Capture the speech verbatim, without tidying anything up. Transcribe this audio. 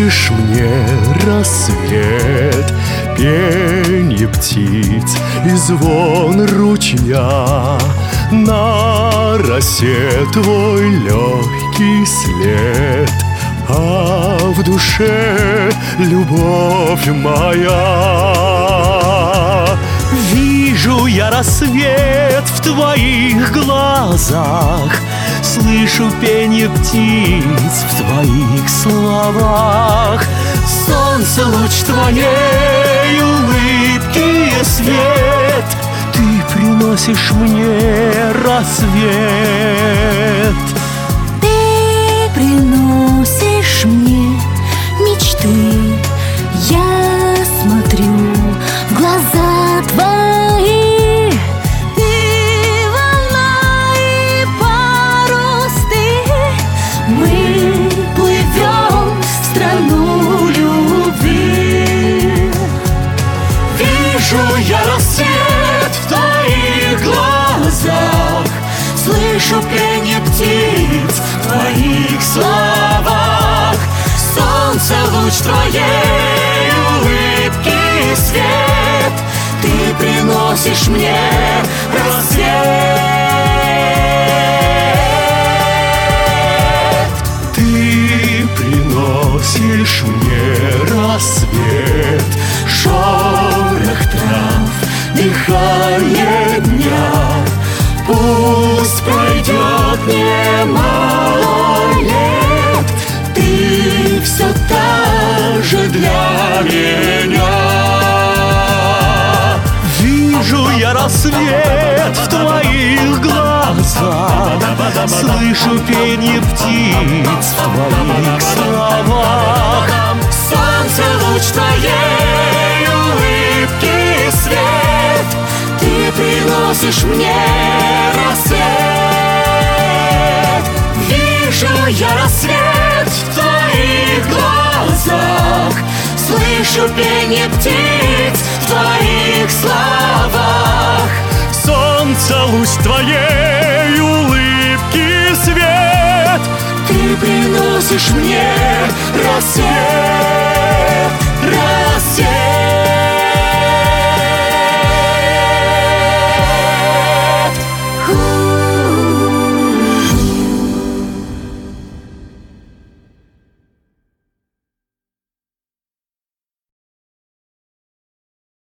приносишь мне рассвет, пенье птиц и звон ручья. На росе твой легкий след, а в душе любовь моя. Вижу я рассвет в твоих глазах, слышу пенье птиц в твоих словах. Солнце, луч твоей улыбки и свет, ты приносишь мне рассвет. Ты приносишь мне мечты, я смотрю в глаза твои. Ты волна и парус, ты, мы плывем в страну любви. Вижу я рассвет в твоих глазах, слышу пенье птиц в твоих словах. Солнце, луч твоей улыбки и свет, ты приносишь мне рассвет. Ты приносишь мне рассвет, шорох трав, дыхание дня. Пусть пройдет немало лет, ты все та же для меня. Вижу я рассвет в твоих глазах, слышу пенье птиц в твоих словах. Солнце, луч твоей улыбки и свет, ты приносишь мне рассвет. Вижу я рассвет в твоих глазах, слышу пенье птиц в твоих словах. Солнце, луч твоей улыбки свет, ты приносишь мне рассвет.